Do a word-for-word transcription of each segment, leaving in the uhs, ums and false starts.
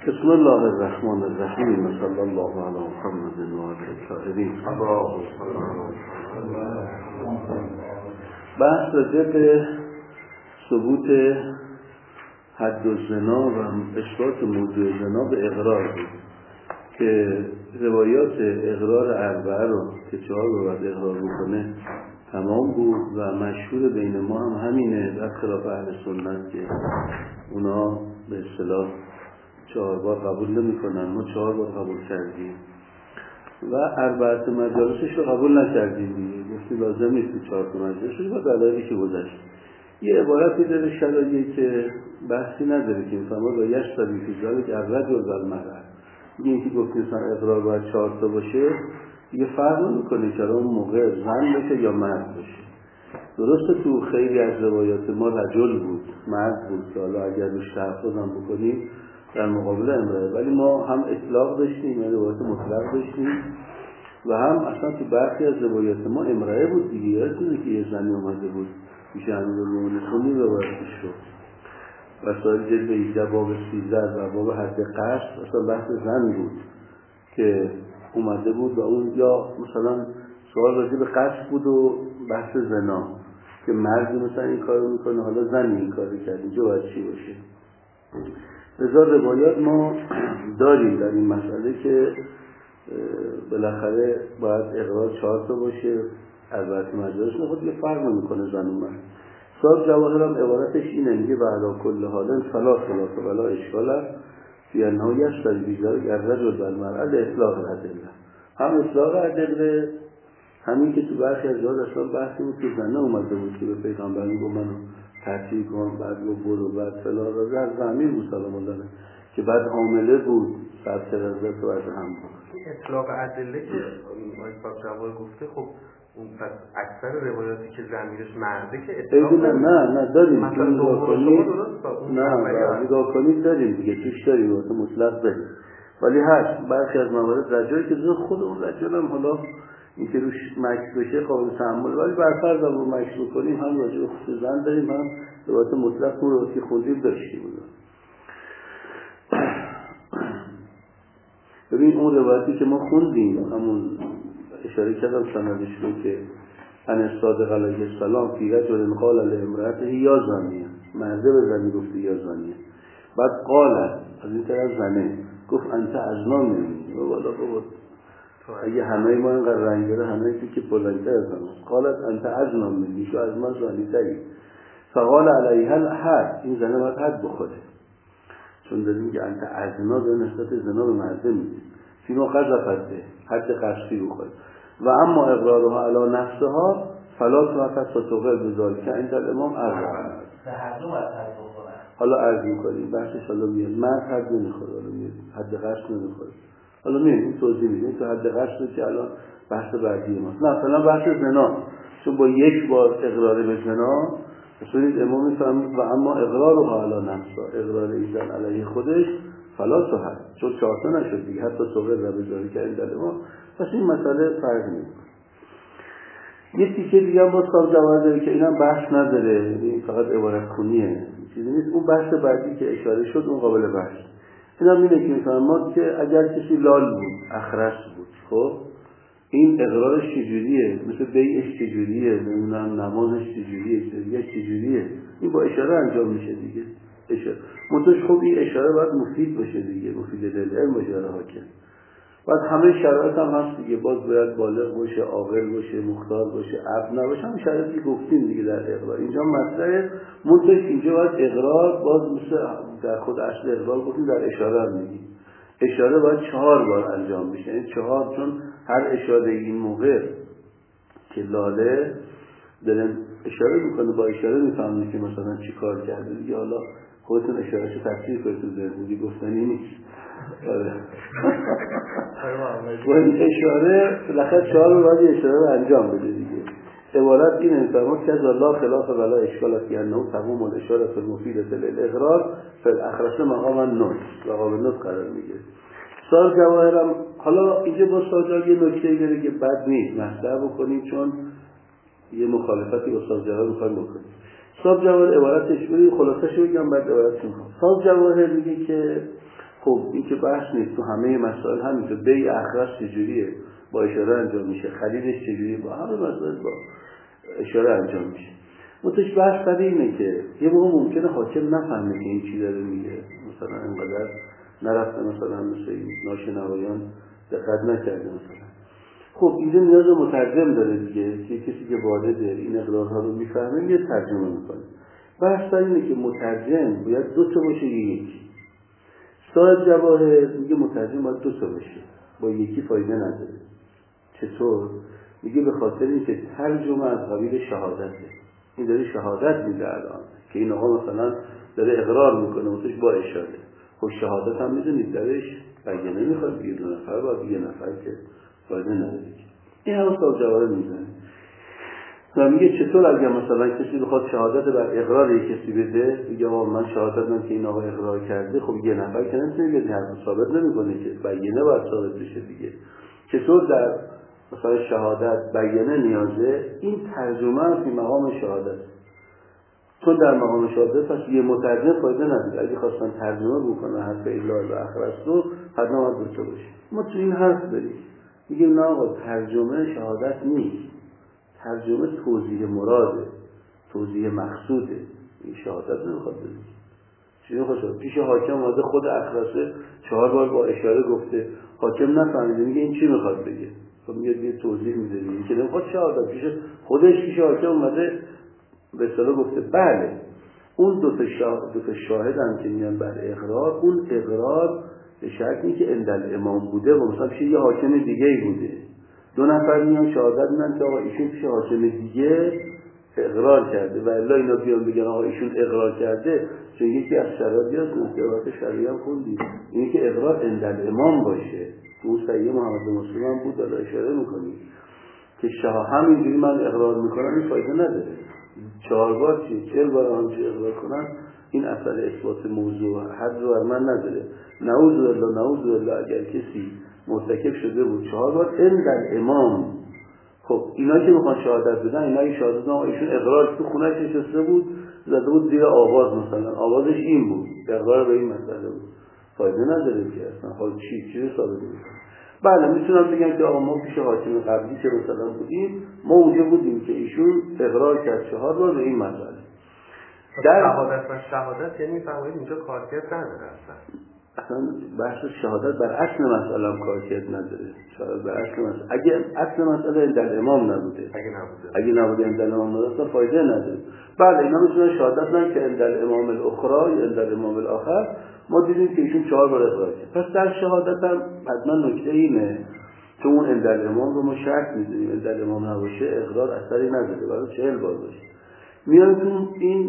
بسم الله الرحمن الرحیم و صلی الله علی محمد و آله الطاهرین. بحث راجع به ثبوت حد الزنا و اثبات موضوع زنا به اقرار بود که روایات اقرار اربعه رو که چهار رو باید اقرار بکنه تمام بود و مشهور بین ما هم همینه، در خلاف اهل سنت که اونا به اصطلاح چهار بار قبول نمی کنن. ما چهار بار قبول کردیم و اربعه مجالسش رو قبول نکردیم دیگه، گفتیم لازم نیست چهار تا مجالسش با دلایلی که گذشت. یه عبارتی داره شرایعی که بحثی نداره که فما با یش طبیعی فیزالی که الرجل و المرأة، این که گفتیم مثلا اقرار باید چهار تا باشه یه فرق نمیکنه که اون موقع زن باشه یا مرد باشه. درسته تو خیلی از روایات ما رجل بود، مرد بود که حالا اگر روش تحفظ هم بکنیم در مقابل امرأه، ولی ما هم اطلاق داشتیم یعنی روایات مطلق داشتیم و هم اصلا تو برخی از روایات ما امرأه بود دیگه. یادتونه که یه زنی اومده بود میشه امیرالمومنین خونی روایتش شد و سایر جلد هجده باب سیزده و باب حد قصد اصلا بحث زن بود که اومده بود و اون یا مثلا سوال راجع به قصد بود و بحث زنا که مردی مثلا این کارو میکنه حالا زنی این کارو کرد، اینجا باید چی باشه. لذا روایات ما داریم در این مسئله که بالاخره باید اقرار چهار تا باشه، البته مجالس نخود یه فرق نمیکنه زن و مرد. صاحب جواهر هم عبارتش اینه، میگه بعد کل حال فلا خلاف ولا اشکال فی انه یشتری بیزارک الرجل و المرأة اطلاق الادله. هم اطلاق ادله، همین که تو برخی از جاها اصلا بحثی بود که زنه اومده بود که به پیغمبر میگه منو تحصیل کن، بعد رو برو، بعد فلا رازه از زمین بود سلام الله که بعد حامله بود، سر ترزت و از هم بود. اطلاق ادله که صاحب جواهر گفته، خب اون پس اکثر روایاتی که ضمیرش مرده که اطلاق نه نه نه داریم مثلا نگاه کنید، نه نگاه کنید داریم دیگه، توش داریم واسه مطلق داریم، ولی هست برخی از موارد رجایی که خود اون رجال هم حالا این که روش مکس بشه قابل تحمل، ولی برفرض هم رو مکس بکنیم هم راجع به خصوص زن داریم، هم روایت مطلق اون رو که خوندیم داشتیم بود. ببین اون روایتی که ما خوندیم همون اشاره کردم سندش رو که ان صادق علیه السلام فی رجل قال لامرأته یا زانیه، مرده به زنی گفته یا زانیه، بعد قالت از این طرف زنه گفت انت ازنا منی و والا بابا اگه همه ما اینقدر رنگ داره همه که بلندتر از همه، قالت انت ازنا منی شو از ما زانی تری، فقال علیها الحد، این زنه باید حد بخوره چون داریم که انت ازنا به نسبت زنا به مرده میده فیما قذفت به حد قصدی بخوره و اما اقرارها علی نفسها فلا توقف فتوقع بذالک عند الامام اربعه. به هر دو باید حد بخوره. حالا عرض میکنیم بحثش حالا میاد مرد حد نمیخوره، حالا میاد حد قصد نمیخوره، حالا میاد این توضیح میدیم تو حد قصد که الان بحث بعدی ماست. نه مثلا بحث زنا چون با یک بار اقرار به زنا رسول امام میفرمود و اما اقرارها علی نفسها، اقرار ایشان علیه خودش فلا تو هست چون چهارتا نشد دیگه، حتی صغر ربزاری که این دلما، پس این مسئله فرق نمیکنه. یه تیکه دیگه هم باز صاحب جواهر داره که اینم بحث نداره، این فقط عبارت کنیه چیزی نیست. اون بحث بعدی که اشاره شد اون قابل بحث. اینم اینه که مثلا ما که اگر کسی لال بود اخرس بود، خب این اقرارش چجوریه، مثل بیعش چجوریه، نمیدونم نمازش چجوریه، چجوریه چجوریه، این با اشاره انجام میشه دیگه. اشاره منتش خب این اشاره باید مفید باشه دیگه، مفید للعلم باشه برای حاکم. بعد همه شرایط هم هست دیگه، باز باید بالغ باشه، عاقل باشه، مختار باشه، عبد نباشه، هم شرایطی گفتیم دیگه در اقرار. اینجا مطلب منتش اینجا باید اقرار باز مثل در خود اصل اقرار گفتیم در اشاره هم میگیم. اشاره باید چهار بار انجام بشه، یعنی چهار، چون هر اشاره این موقع که لاله داره اشاره میکنه با اشاره میفهمید که مثلا چی کار کرده دیگه، حالا خودتون اشارهشو تفسیر کنید تو ذهنتون، گفتنی نیست. آره. با این اشاره بالاخره چهار بار باید اشاره رو انجام بده دیگه. عبارت اینه میفرماد که از الله خلاف ولا اشکالات که انه تمام الاشاره فی المفیدة للاقرار فالاخرس مقام النص مقام النص قرار میگه. صاحب جواهرم حالا اینجا با صاحب یه نکته داره که بد نیست مطرح بکنیم چون یه مخالفتی با صاحب جواهر میخوایم بکنیم. صاحب جواهر عبارتش بگیم خلاصش بگم بعد عبارتش میخوام. صاحب جواهر میگه که خب این که بحث نیست، تو همه مسائل همینطور. بیع اخرس چجوریه؟ با اشاره انجام میشه. خریدش چجوریه؟ با همه مسائل با اشاره انجام میشه. متش بحث سر اینه که یه موقع ممکنه حاکم نفهمه که این چی داره میگه، مثلا اینقدر نرفته، مثلا مثل این ناشنوایان دقت نکرده مثلا. خب اینجا نیاز مترجم داره دیگه، که کسی که وارد این اقرارها رو میفهمه یه ترجمه میکنه. بحث سر اینه که مترجم باید دو تا باشه، یکی. صاحب جواهر میگه مترجم باید دو تا باشه، با یکی فایده نداره. چطور؟ میگه به خاطر اینکه ترجمه از قبیل شهادته. این داره شهادت میده الان که این آقا مثلا داره اقرار میکنه مثلا با اشاره. خب شهادت هم میدونید درش بیانه میخواد بگه دو نفر با یه نفر که فایده نداره. این هم صاحب جواهر میزنه و میگه چطور اگر مثلا کسی بخواد شهادت بر اقرار یک کسی بده، میگه آقا من شهادت دادم که این آقا اقرار کرده، خب یه نفر که نمیتونه بگه حرف ثابت نمیکنه که بیانه باید ثابت بشه دیگه. چطور در مثلا شهادت بیانه نیازه؟ این ترجمه است که مقام شهادت، چون در مقام شهادت پس یه مترجم فایده نداره. اگه خواستن ترجمه بکنه حرف الله و اخرس رو حتما باید دوتا باشه. ما تو این حرف داریم میگیم نه آقا ترجمه شهادت نیست، ترجمه توضیح مراده، توضیح مقصوده. این شهادت نمیخواد بده. چی میخواد؟ پیش حاکم اومده خود اخرسه چهار بار با اشاره گفته، حاکم نفهمیده، میگه این چی میخواد بگه؟ خب میگه یه توضیح میده دیگه، که نمیخواد شهادت پیش خودش پیش حاکم اومده به اصطلاح گفته بله. اون دو تا شاهد دو تا شاهدن که میان بر اقرار، اون اقرار به شرطی که عند امام بوده و مثلا پیش یه حاکم دیگه ای بوده. دو نفر میان شهادت میدن که آقا ایشون پیش حاکم دیگه اقرار کرده و الا اینا بیان بگن آقا ایشون اقرار کرده، چون یکی از شرایطی هست نصیحت شرعی هم خوندی اینه که اقرار عند امام باشه. اون صحیح محمد مسلم هم بود، داره اشاره میکنی که شاه همینجوری من اقرار میکنم این فایده نداره. چهار بار چی چهل بار هم چی اقرار کنن این اثر اثبات موضوع حد رو من نداره. نعوذ بالله نعوذ بالله اگر کسی مرتکب شده بود چهار بار عند امام، خب اینا که میخوان شهادت بدن، اینا که شهادت بدن ایشون اقرار تو خونه‌اش نشسته بود زده بود زیر آواز، مثلا آوازش این بود، اقرار به این مسئله بود، فایده نداره که اصلا حال چی چی رو ثابت می‌کنه. بله میتونم بگم که آقا ما پیش حاکم قبلی که مثلا بودیم ما اونجا بودیم که ایشون اقرار کرد چهار بار به این مسئله. در شهادت و شهادت یعنی فهمید اینجا کارکرد نداره اصلا. اصلا بحث شهادت بر اصل مسئله هم کارکرد نداره. شهادت بر اصل مسئله اگه اصل مسئله در امام نبوده، اگه نبوده اگه نبوده در امام نبوده فایده نداره. بله اینا میتونن شهادت بدن که در امام الاخرى یا در امام الاخر ما دیدیم که ایشون چهار بار اقرار کرد. پس در شهادت هم حتما نکته اینه چون اون اندل امام رو ما شرط می‌ذاریم، اندل امام نباشه اقرار اثری نداره، برای چهل بار باشه. میانتون این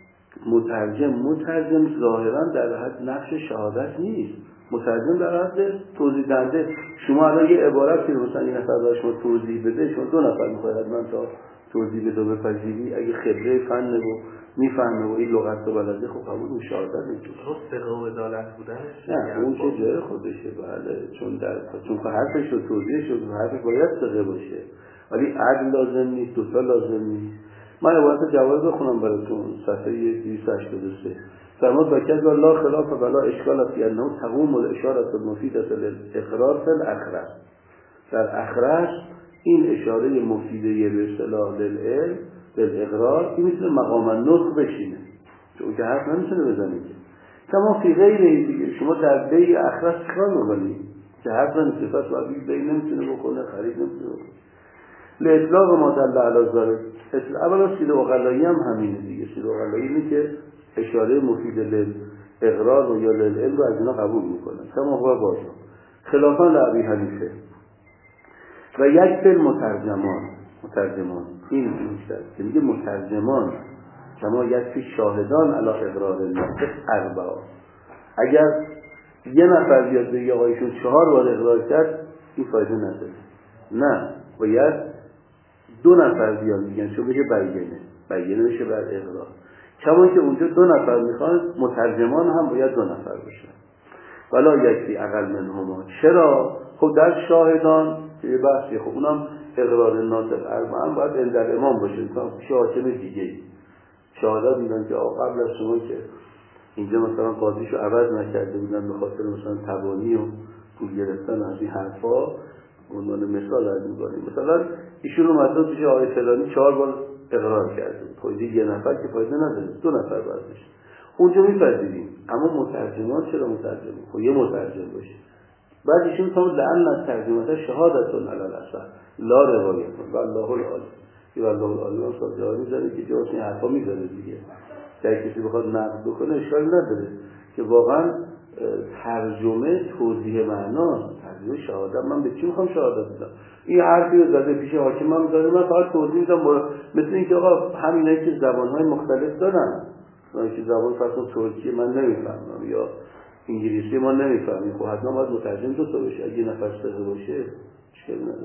مترجم مترجم ظاهرا در حد نقش شهادت نیست، مترجم در حد توضیح دهنده. شما الان یه عبارت که مثلا این نفر برای شما توضیح بده، شما دو نفر می‌خواید من تا توضیح بده بپذیری، اگه خبره فن و میفهمه و این لغت رو بلده خب قبول مشاهده میشه. رست و عدالت بودنش نه اون که جای خودشه. بله چون در چون حرفش رو توضیح شد حرفش باید ثقه باشه، ولی عدل لازم نیست، دو تا لازم نیست. من عبارت جواز بخونم براتون صفحه دویست و هشتاد و سه. فرمود وکذا الله خلاف ولا اشکال فی انه تقوم الاشاره المفیده للاقرار فی الاخرس. در اخرس این اشاره مفیده به اصطلاح للعلم بالاقرار این میتونه مقام النطق بشینه، چون که حرف نمیتونه بزنه که کما فی غیره دیگه. شما در بی اخرس چیکار می‌کنید که حرف نمیتونه، پس باید بی نمیتونه بکنه، خرید نمیتونه بکنه. لاطلاق ما دل علی ذلک. اولا سید اقلایی هم همینه دیگه. سید اقلایی اینه که اشاره مفید للاقرار و یا للعلم رو از اینا قبول میکنه کما هو باشه خلافا لابی حنیفه و یک فل مترجمان مترجمان این میشه که میگه مترجمان کما یک فی شاهدان علی اقرار الناس اربعه. اگر یه نفر بیاد بگه آقا ایشون چهار بار اقرار کرد این فایده نداره، نه باید دو نفر بیان میگن چون بگه بیانه بیانه میشه بر اقرار. کما که اونجا دو نفر میخوان مترجمان هم باید دو نفر باشن ولا یکفی اقل منهما. چرا؟ خب در شاهدان یه بحثی خب اونم اقرار ناطق اربعه هم باید اندر امام باشه، مثلا حاکم دیگه شهادت میدن که قبل از شما که اینجا مثلا قاضیشو عوض نکرده بودن به خاطر مثلا تبانی و پول گرفتن از این حرفا، عنوان مثال از می‌کنیم. مثلا ایشون رو مثلا پیش آقای فلانی چهار بار اقرار کرده، فایده یه نفر که فایده نداره، دو نفر باید بشه. اونجا میپذیریم، اما مترجمان چرا مترجم؟ خب یه مترجم باشه. بعد ایشون میگه لعن الترجمه شهادتون علی الاصح لا روایتون والله العالی. این والله العالی هم سازه میذاره که جاش این حرفا میذاره دیگه. اگه کسی بخواد نقد بکنه اشکال نداره که واقعا ترجمه توضیح معناست. ترجمه شهادت، من به چی میخوام شهادت بدم؟ این حرفی رو زده پیش حاکم من میذاره، من فقط توضیح میدم. مثل اینکه آقا همینایی که زبانهای مختلف دارن، من که زبان فرض ترکی من نمیفهمم یا انگلیسی ما نمیفهمیم، خب حتما باید مترجم دو تا بشه. اگه نفر سه باشه اشکال نداره.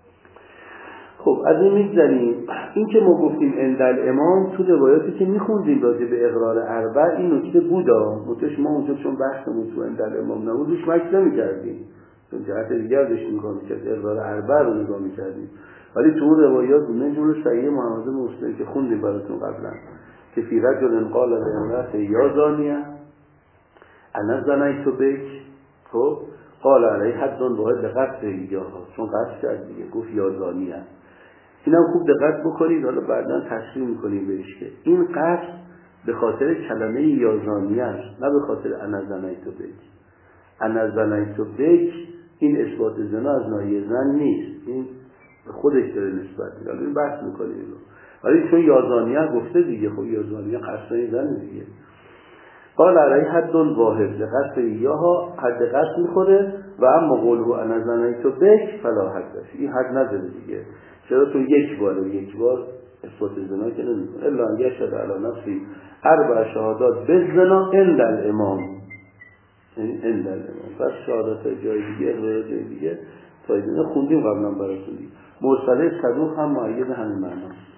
خب از این میگذاریم. این که ما گفتیم اندل امام تو روایاتی که میخوندیم راجع به اقرار اربع این نکته بودا، متش ما اونجا چون بحثمون تو اندل امام نبود روش مکس نمی‌کردیم، چون جهت دیگر داشتیم نگاه می‌کردیم، اقرار اربع رو نگاه می‌کردیم. ولی تو اون روایات من جمله صحیح محمد بن مسلم که خوندیم براتون قبلا که فی رجل قال لامرأة یا زانیه انا زنیت بک، خب قال علیه حد واحد لقصد ایاها، چون قصد کرد دیگه، گفت یا زانیه. اینم خوب دقت بکنید، حالا بعداً تشریح می‌کنیم بهش که این قصد به خاطر کلمه یا زانیه است، نه به خاطر انا زنیت بک. انا زنیت بک این اثبات زنا از ناحیه زن نیست، این به خودش داره نسبت میده. حالا این بحث می‌کنیم اینو، ولی چون یا زانیه گفته دیگه، خب یا زانیه قصد زن دیگه. قال علیه حد واحد لقصد ایاها، حد قصد میخوره و اما قوله انا زنیت بک فلا حد است، این حد نداره دیگه. چرا؟ تو یک بار یک بار اثبات زنا که نمیکنه. الا ان یشهد علی نفسی اربع شهادات بالزنا عند الامام، این عند الامام. پس شهادت جای دیگه، اقرار جای دیگه فایده نه. خوندیم قبلا براتون دیگه. مرسله صدوق هم معید همین معناست.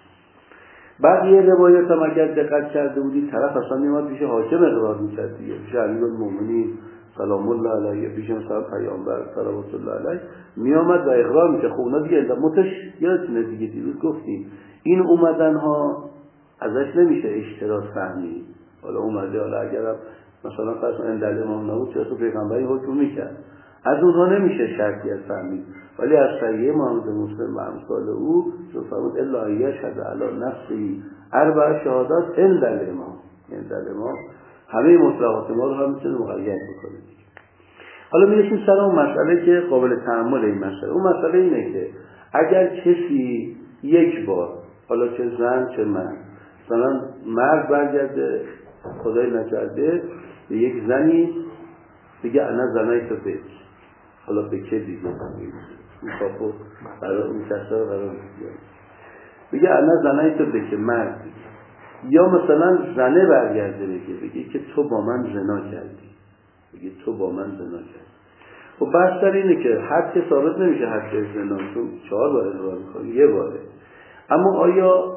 بعد یه روایت هم اگر دقت کرده بودی طرف اصلا میومد پیش حاکم اقرار میکرد دیگه، پیش امیرالمومنین سلام الله علیه، پیش مثلا پیامبر صلوات الله علیه میامد و اقرار میکرد. خب اونا دیگه متش یادتونه دیگه دیروز گفتیم این اومدن ها ازش نمیشه اشتراط فهمی. حالا اومده، حالا اگر مثلا فرض اندل امام نبود چرا تو پیغمبری حکم میکرد، از اونها نمیشه شرطی از فهمید. ولی از صحیح محمد مسلم و امثال او چون فرمود الا یشهد علی نفسی اربع شهادات عند الامام، عند الامام همه مطلقات ما رو هم میتونه مقید بکنه. حالا میرسیم سر اون مسئله که قابل تأمل این مسئله. اون مسئله اینه که اگر کسی یک بار، حالا چه زن چه مرد، مثلا مرد برگرده خدای نکرده به یک زنی بگه انا زنیت بک، حالا به که دیگه این کافو برای اون کسا رو قرار میگه بگه انا زنیت بک مرد، یا مثلا زنه برگرده بگه بگه که تو با من زنا کردی، بگه تو با من زنا کردی. خب بحث در اینه که حد که ثابت نمیشه، حد زنا چون چهار بار اقرار میکنه یه باره، اما آیا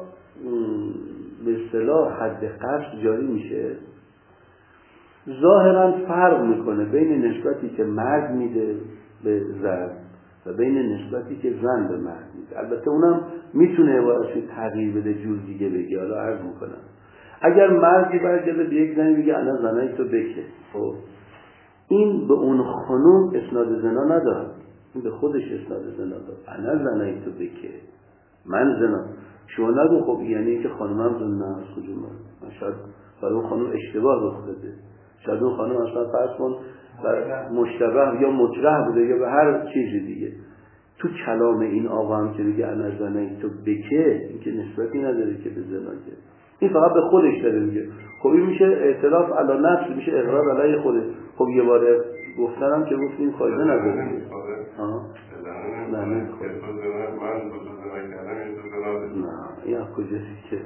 به اصطلاح حد قصد جاری میشه؟ ظاهرا فرق میکنه بین نسبتی که مرد میده به زن و بین نسبتی که زن به مرد میده. البته اونم میتونه واسه تغییر بده، جور دیگه بگه. حالا عرض میکنم اگر مردی برگرده به یک زنی بگه انا زنیت بک، خب این به اون خانوم اسناد زنا نداره، این به خودش اسناد زنا داره. انا زنیت بک، من زنا. شما نگو خب یعنی که خانومم زنا از کجا من؟ شاید برای اون خانوم اشتباه رخ داده، شاید اون خانوم اصلا فرض کن مشتبه یا مجرح بوده یا به هر چیزی دیگه. تو کلام این آقا هم که میگه انا زنیت بک، این که نسبتی نداره که به زنا کرد، این فقط به خودش داره میگه. خب این میشه اعتراف علی نفس، میشه اقرار علیه خوده. خب یه بار گفتنم که گفتیم فایده نداره. آها نه نه نه یا کجاست که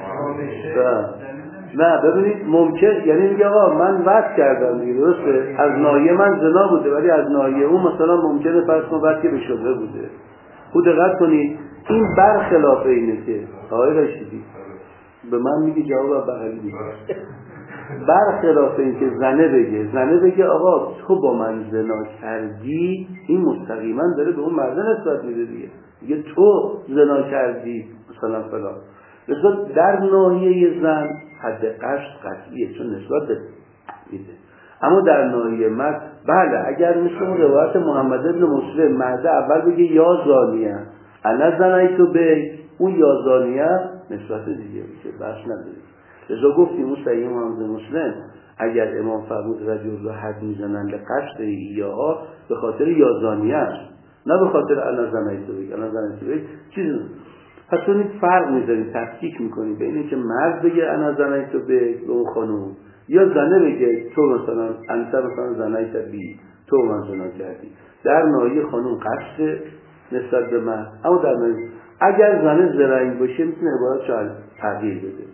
نه ببینید ممکن، یعنی میگه آقا من وقت کردم دیگه، درسته از ناحیه من زنا بوده ولی از ناحیه اون مثلا ممکنه فرض کن وقتی به شبهه بوده. خود دقت کنید این برخلاف اینه که آقای رشیدی به من میگه جواب بغلی میگه برخلاف این که زنه بگه زنه بگه آقا تو با من زنا کردی، این مستقیما داره به اون مرد نسبت میده دیگه، میگه تو زنا کردی مثلا فلان. مثلا در ناحیه زن حد قصد قطعیه چون نسبت میده. اما در ناحیه مرد بله اگر مثل اون روایت محمد بن مسلم مرد اول بگه یا زانیه انا زنیتو به اون یا زانیه نسبت دیگه میشه بحث نداره. لذا گفتیم اون صحیح محمد بن مسلم اگر امام فرمود رجل را حد میزنن به قصد ایاها به خاطر یا زانیه است نه به خاطر انا زنیتو به انا زنیتو به چیز. پس اون فرق میذاریم تفکیک میکنیم بین اینکه مرد بگه انا زنیتو به اون خانوم یا زنه بگه تو مثلا انت مثلا زنیت بی تو من زنا کردی. در ناحیه خانوم قصد نسبت به مرد، اما در ناحیه اگر زنه زرنگ باشه میتونه عبارت شاید تغییر بده.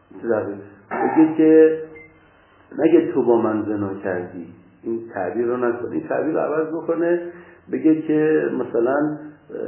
بگه که نگه تو با من زنا کردی، این تعبیر رو نکنه، این تعبیر رو عوض بکنه بگه که مثلا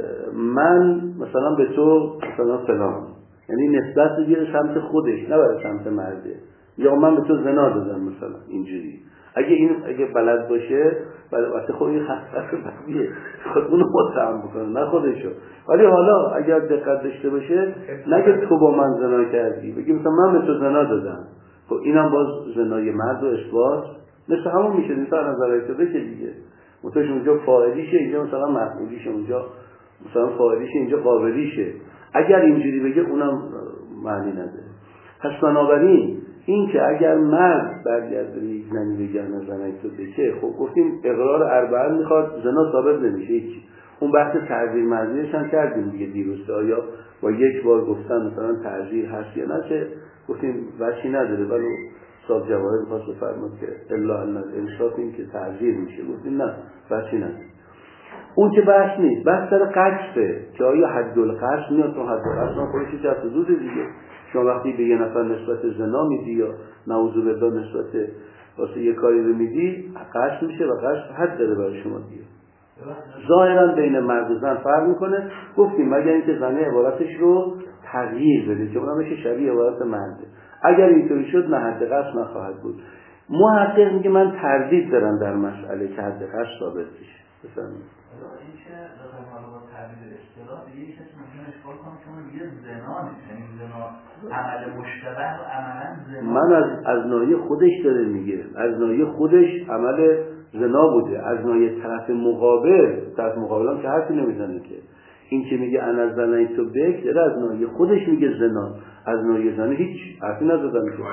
من مثلا به تو مثلا فلان، یعنی نسبت بگیره سمت خودش نه برای سمت مرده، یا من به تو زنا دادم مثلا اینجوری. اگه این اگه بلد باشه البته خب این حقیقت بقیه خود اونو متهم بکنه نه خودشو، ولی حالا اگر دقت داشته باشه نگه تو با من زنا کردی، بگه مثلا من به تو زنا دادم. خب اینم باز زنای مرد و اثبات مثل همون میشه، مثلا نظرهای تو بشه دیگه. متوش اونجا فاعلیشه اینجا مثلا مفعولیشه، اونجا مثلا فاعلیشه اینجا قابلیشه. اگر اینجوری بگه اونم معنی نداره. پس بنابراین این که اگر مرد برگرد به یک زنی بگه نه زنی تو بشه، خب گفتیم اقرار اربعه میخواد زنا ثابت نمیشه هیچ. اون بحث تعزیر مرزیش هم کردیم دیگه دیروز، آیا با یک بار گفتن مثلا تعزیر هست یا نه، گفتیم وجهی نداره، ولی صاحب جواهر خواست بفرماد که الا ان الانصاف این که تعزیر میشه، گفتیم نه وجهی نداره. اون که بحث نیست، بحث سر قصفه که آیا حد القصف میاد تو حد القصف هم خودشی که حدود دیگه. شما وقتی به یه نفر نسبت زنا میدی یا نعوذ بالله نسبت واسه یه کاری رو میدی قصف میشه و قصف حد داره برای شما دیگه. ظاهرا بین مرد و زن فرق میکنه، گفتیم مگر اینکه زنه عبارتش رو تغییر بده که اونم میشه شبیه عبارت مرده. اگر اینطوری شد نه حد قصف نخواهد بود. محقق میگه من تردید دارم در مسئله که حد قصف ثابت بشه. بفرمایید. این که دادم حالا با تعبیر اصطلاح به یک کسی ممکنه اشکال کنم که اون یه زنا نیست، یعنی زنا عمل مشتبه و عملا زنا. من از از ناحیه خودش داره میگه، از ناحیه خودش عمل زنا بوده، از ناحیه طرف مقابل طرف مقابل هم که حرفی نمیزنه که این که میگه انا زنیت تو بک داره از ناحیه خودش میگه زنا، از ناحیه زنه هیچ حرفی نزدن که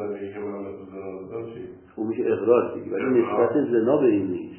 اون میشه اقرار دیگه، ولی نسبت زنا به این نیست،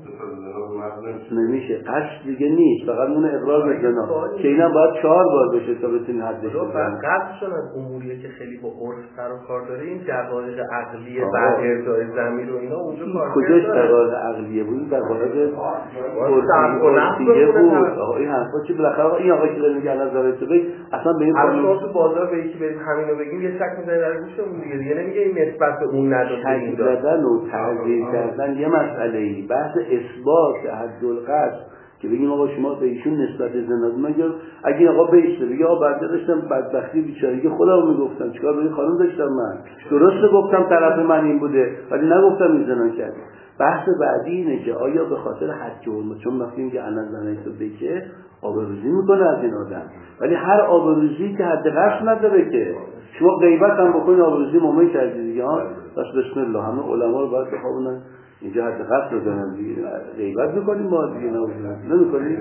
نمیشه قصد دیگه نیست، فقط اون اقرار به زنا که اینم باید چهار بار بشه تا بتونی حدش بزنی. قصدشون از اموریه که خیلی با عرف سر و کار داره، این دقایق عقلیه بعد ارجاع زمین و اینا اونجا کار کجاش دقایق عقلیه بود؟ دقایق عرفیه بود. آقا این حرفا چه بالاخره این آقا که میگه الان زاره تو بگی اصلا به این قانون تو بازار به یکی بریم همینو بگیم یه شک می‌زنه در گوشمون دیگه، دیگه نمیگه این نسبت به اون نداده این دادن و تعزیر کردن یه مسئله‌ای، بحث اثبات حدالقصد که بگیم آقا شما به ایشون نسبت زنا مگر اگه این آقا بهشته بگه آقا بنده داشتم بدبختی بیچارگی خودم میگفتم چیکار به این خانم داشتم، من درست گفتم طرف من این بوده ولی نگفتم این زنا کرد. بحث بعدی اینه که آیا به خاطر حد حرمت، چون وقتی میگه انا زنیتو بکه آبروریزی میکنه از این آدم، ولی هر آبروریزی که حد قصد نداره که شما غیبت هم بکنید آبروریزی مومن کردید دیگه ها. بس بسم الله همه علما رو باید بخوابونن اینجا حد قصد رو دارن دیگه، غیبت میکنیم ما دیگه نمیکنیم.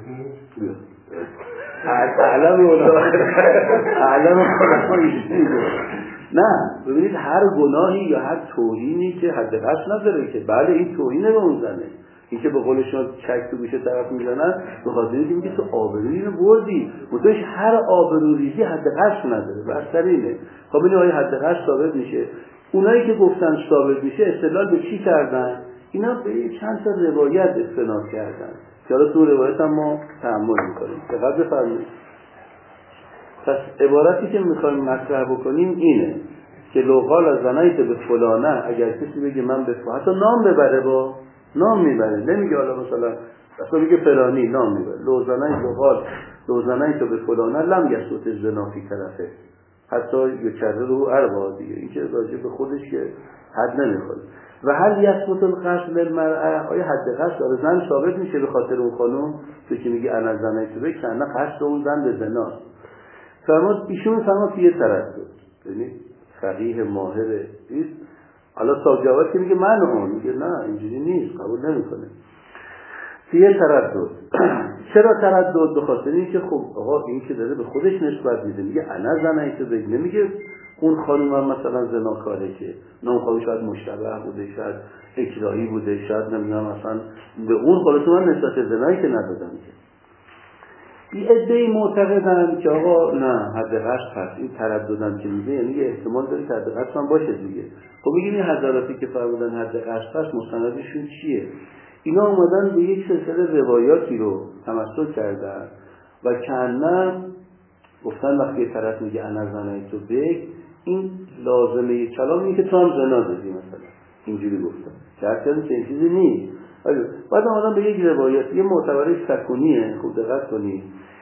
اعلم علما اعلم علما نه ببینید هر گناهی یا هر توهینی که حد قصد نداره که بله این توهینه به اون زنه، این که به قول شما چک تو گوشه طرف میزنن به خاطر اینکه میگه تو آبرویی رو بردی، متوش هر آبروریزی حد قصد نداره، بستر اینه. خب این آیه حد قصد ثابت میشه. اونایی که گفتن ثابت میشه استدلال به چی کردن؟ اینا به چند تا روایت استناد کردن که حالا تو روایت هم ما تأمل میکنیم. دقت بفرمایید. پس عبارتی که میخوایم مطرح بکنیم اینه که لو قال زنیت به فلانه، اگر کسی بگه من به فلانه، حتی نام ببره، با نام میبره، نمیگه حالا مثلا اصلا بگه فلانی نام میبره، لو زنیت لو قال لو زنیت به فلانه لم یسوت زنا فی طرفه حتی یکرر رو اربعه دیگه، این که راجع به خودش که حد نمیخواد. و هل یثبت القصد للمرأه، آیا حد قصد داره زن ثابت میشه به خاطر اون خانم تو که میگه انا زنیت به کنه قصد اون زن به زناست. فرمود ایشون فرمود که یه تردد، یعنی فقیه ماهر است، حالا صاحب جواد که میگه من اون میگه نه اینجوری نیست، قبول نمیکنه. یه تردد. چرا تردد؟ به خاطر اینکه خب آقا این که داره به خودش نسبت میده، میگه انا زنیت بک، نمیگه اون خانم هم مثلا زناکاره که نه اون خانم شاید مشتبه بوده، شاید اکراهی بوده، شاید نمیدونم مثلا به اون خالص من نسبت زنایی که ندادم که. این عده‌ای معتقدن که آقا نه حد قصد هست. این ترددن که میگه یعنی احتمال داره که حد قصد هم باشه دیگه. خب میگیم این حضراتی که فرمودن حد قصد هست مستندشون چیه؟ اینا اومدن به یک سلسله روایاتی رو تمثل کردن و کأنه گفتن وقتی یه طرف میگه انا زنیت بک، این لازمه کلام اینه که تو هم زنا دادی مثلا، اینجوری گفتن که اصلا چنین چیزی نیست. بعد آمدن به یک روایت، یه معتبره سکونیه، خوب دقت کنید.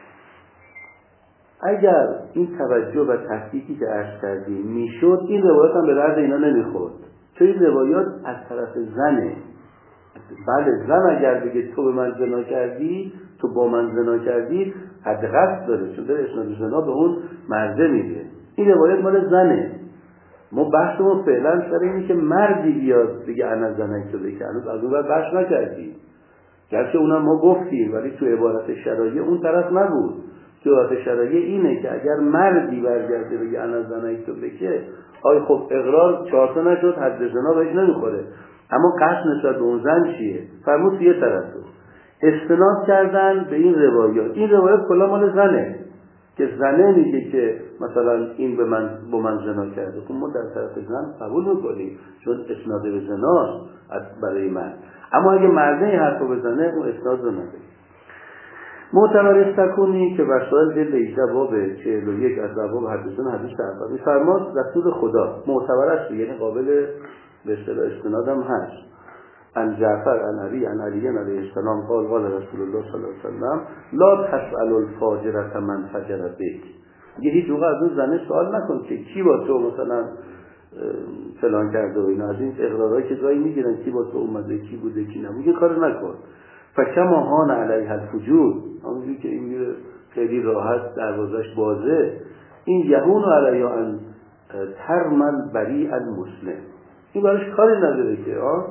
اگر این توجه و تحقیقی که عرض کردیم میشد، این روایت هم به درد اینا نمیخورد، چون این روایات از طرف زنه. بله زن اگر بگه تو به من زنا کردی، تو با من زنا کردی، حد قصد داره، چون داره اسناد زنا به اون مرده میگه. این روایت مال زنه. ما بحثمون فعلا سر اینه که مردی بیاد بگه انا زنیت بک، هنوز از اون ور بحث نکردیم، گرچه اونم ما گفتیم، ولی تو عبارت شرایع اون طرف نبود. تو عبارت شرایع اینه که اگر مردی برگرده بگه انا زنیت بک، آی خب اقرار چهارتا نشد، حد زنا بهش نمیخوره، اما قصد نسبت به اون زن چیه؟ فرمود یه طرف استناد کردن به این روایات. این روایات کلا مال زنه که زنه میگه که مثلا این به من با من زنا کرده. خب ما در طرف زن قبول میکنیم چون اسناد به زناست برای من، اما اگه مرده این حرفو بزنه اون اسناد رو نداره. معتبر سکونی که وسائل جلد هجده باب چهل و یک از باب حدیثان حدیث اول میفرماد رسول خدا معتبر است، یعنی قابل به اصطلاح استناد هم هست. ان جعفر ان علی ان علی علیه السلام قال قال رسول الله صلی الله علیه وسلم لا تسأل الفاجرة من فجر بک. یه هیچ موقع از اون زنه سوال نکن که کی با تو مثلا فلان کرده و اینا، از این اقرارهایی که گاهی میگیرن کی با تو اومده، کی بوده، کی نبوده، کار نکن. فکما هان علیه الفجور، همونجوری که این خیلی راحت دروازش بازه، این یهون علیه ان ترمل بری المسلم، این براش کاری نداره که آه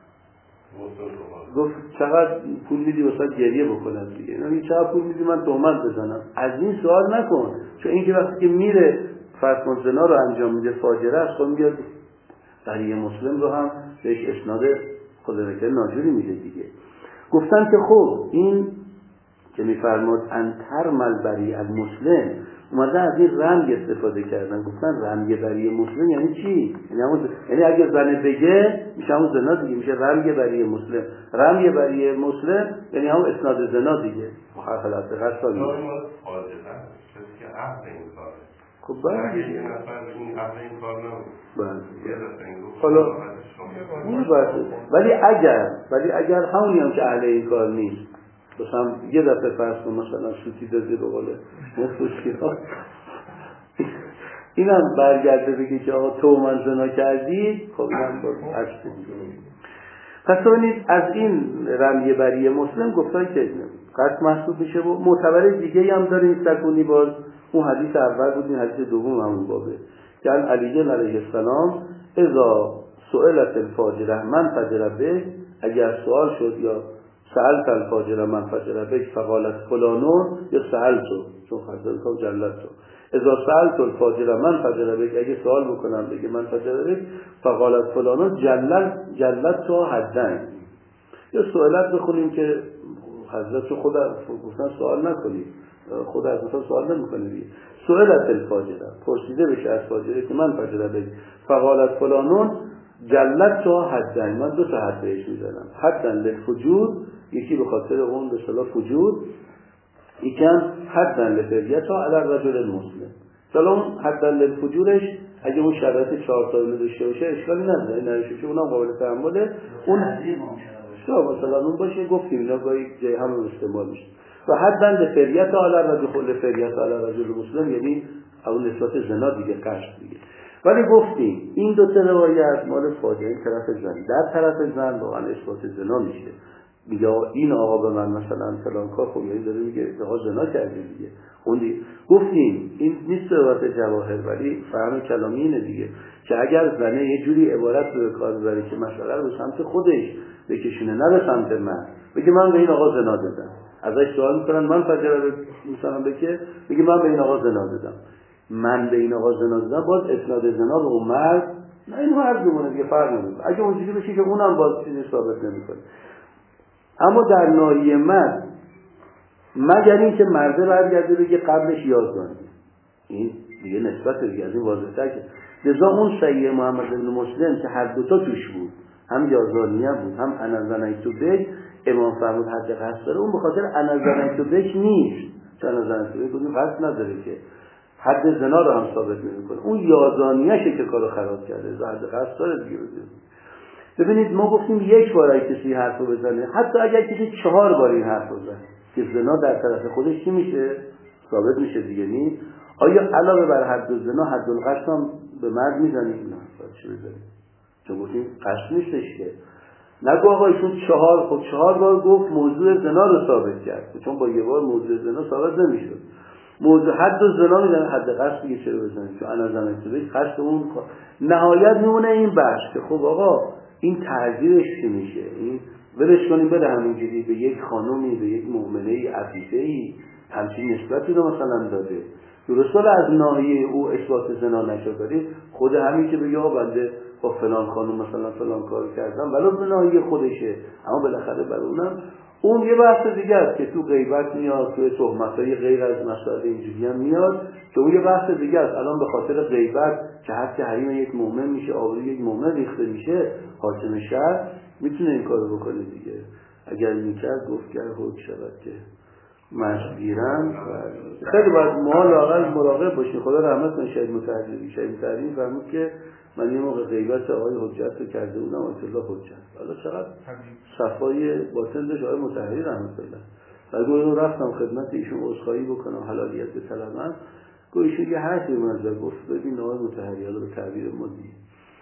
گفت چقدر پول میدی واسه گریه بکنم دیگه، یعنی چقدر پول میدی من تهمت بزنم، از این سوال نکن. چون اینکه وقتی که میره فرض کن زنا رو انجام میده فاجره است، خب میاد بری مسلم رو هم بهش اسناد خدا نکنه ناجوری میده دیگه. گفتن که خب این که میفرماد ان ترمل بری المسلم، اومده از این رمی استفاده کردن، گفتن رمی بری مسلم یعنی چی؟ یعنی همون یعنی اگه زنه بگه میشه همون زنا دیگه، میشه رمی بری مسلم. رمی بری مسلم یعنی همون اسناد زنا دیگه، مخالفت قصد نیست. که عقل این کاره. خب بعد یه نفر این عقل این کار نبود. بله. حالا اون باشه. ولی اگر ولی اگر همونی هم که اهل این کار نیست، مثلا یه دفعه فرض کن مثلا سوتی دادی به قول مفروشی ها، اینم برگرده بگه که آقا تو من زنا کردی، خب اینم باز عکس دیگه. پس ببینید از این رمی بری مسلم گفتن که قصد محسوب میشه. و معتبر دیگه هم داره این سکونی، باز اون حدیث اول بود، این حدیث دوم همون بابه که علی علیه السلام اذا سئلت الفاجره من فجر به، اگر سوال شد یا سألت الفاجره من فجر بک فقالت فلانون یا سألتو، چون خزدال کام جلتو، اذا سألت الفاجره من فجر بک، اگه سوال بکنم بگه من فجر بک فقالت فلانون جلت جلت تو حدن. یا سوالت بخونیم که حضرت تو خود گفتن سوال نکنید، خود از مثلا سوال نمیکنه. سئلت الفاجره، پرسیده بشه از فاجره که من فجر بک فقالت فلانون جلت تو حدن، من دو تا حد بهش میزنم، حدن للفجور، یکی به خاطر اون به اصطلاح فجور، یکی هم حدن لفریتا علی الرجل المسلم. مثلا اون حدن للفجورش اگه اون شرایط چهار تا داشته باشه اشکالی نداره، نشه چون اونم قابل تحمله. اون شما مثلا اون باشه گفتیم اینا گاهی جای هم استعمال میشه. و حدن لفریتا علی الرجل لفریتا علی الرجل المسلم یعنی اون نسبت زنا دیگه، قصد دیگه. ولی گفتیم این دو تا روایت مال فاجعه طرف زن، در طرف زن واقعا اثبات زنا میشه. میگه این آقا به من مثلا فلان کار، خب یعنی داره میگه آقا زنا کرده دیگه. اون دیگه گفتیم این نیست روایت جواهر، ولی فهم کلامی اینه دیگه که اگر زنه یه جوری عبارت به کار ببره که مسئله رو به سمت خودش بکشونه نه به سمت من، بگه من به این آقا زنا دادم، ازش سوال میکنن من فجر مثلا بگه بگه من به این آقا زنا دادم، من به این آقا زنا دادم، باز اسناد زنا به اون مرد نه این مرد بمونه دیگه، فرق نمیکنه. اگه اونجوری بشه که اونم باز چیزی ثابت نمیکنه. اما در ناحیه مرد مگر این که مرده برگرده بگه قبلش یازدانی، این دیگه نسبت دیگه از این واضح‌تر که لذا اون صحیح محمد بن مسلم که هر دوتا توش بود، هم یازدانیه بود هم انزنیتو بک، امام فرمود حد قصد داره، اون به خاطر انزنیتو بک نیست، چون انزنیتو بک اون قصد نداره که حد زنا رو هم ثابت نمی‌کنه، اون یازدانیشه که کارو خراب کرده، حد قصد داره دیگه. ببینید ما گفتیم یک بار اگه کسی حرفو بزنه، حتی اگر کسی چهار بار این حرفو بزنه که زنا در طرف خودش چی میشه؟ ثابت میشه دیگه. نی آیا علاوه بر حد زنا حد القذف هم به مرد میزنیم؟ نه، باید چی بزنیم؟ چون گفتیم قصد نیستش که. نگو آقا ایشون چهار خب چهار بار گفت موضوع زنا رو ثابت کرد، چون با یه بار موضوع زنا ثابت نمیشد. موضوع حد زنا میزنه، حد قصد دیگه چرا بزنیم؟ چون انا زنیت قصد اون نهایت میمونه این بحث که خب آقا این تعذیرش چی میشه؟ این ولش کنیم بره همینجوری به یک خانومی، به یک مؤمنه‌ای عفیفه‌ای همچین نسبتی رو مثلا داده، درسته از ناحیه او اثبات زنا نشد، ولی خود همین که بگه آقا بنده با فلان خانم مثلا فلان کار کردم ولو به ناحیه خودشه، اما بالاخره بر اونم اون یه بحث دیگه است که تو غیبت میاد، تو تهمت‌های غیر از مسائل اینجوری هم میاد که اون یه بحث دیگه است. الان به خاطر غیبت که حتی حریم یک مؤمن میشه، آبروی یک مؤمن ریخته میشه، حاکم شهر میتونه این کارو بکنه دیگه. اگر میکرد گفت که حکم شود که مشت گیرم. خیلی باید ما لااقل مراقب باشیم. خدا رحمت کنه شهید مطهری. شهید مطهری فرمود که من یه موقع غیبت آقای حجت رو کرده بودم، الله حجت، حالا چقدر صفای باطن داشت آقای مطهری رحمت الله. بعد گفتم رفتم خدمت ایشون عذرخواهی بکنم، حلالیت بطلبم. گفت ایشون یه حرفی منظر گفت ببین آقای مطهری، حالا به تعبیر ما دیگه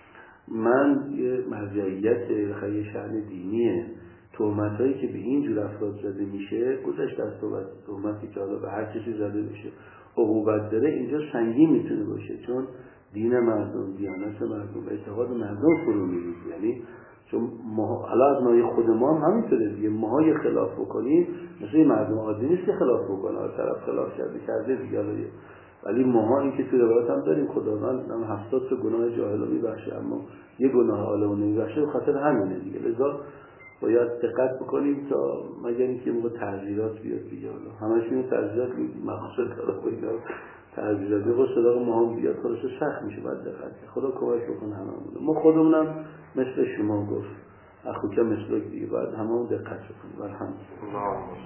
من یه مرجعیت خیلی شأن دینیه، تهمتایی که به این جور افراد زده میشه گذشت از تهمتی که حالا به هر کسی زده بشه عقوبت داره، اینجا سنگین میتونه باشه، چون دین مردم، دیانت مردم، اعتقاد مردم فرو میریزه. یعنی چون ما حالا از نوع خود ما هم همینطوره دیگه، ماها یه خلاف بکنیم مثل مردم عادی نیست که خلاف بکنه، حالا طرف خلاف کرده کرده دیگه، ولی ماها این که تو روایت هم داریم خداوند هم هفتاد تا گناه جاهل رو میبخشه، اما یه گناه عالم نمیبخشه، به خاطر همینه دیگه. لذا باید دقت بکنیم تا مگر اینکه موقع تعزیرات بیاد دیگه، حالا همش این تعزیرات مقصد داره اینا تعزیرات به صدق ما هم بیاد خودش سخت میشه، باید دقت. خدا کمک بکنه هممون. ما خودمونم مثل شما گفت اخوکه مثل دیگه باید هممون دقت بکنیم. الحمدلله.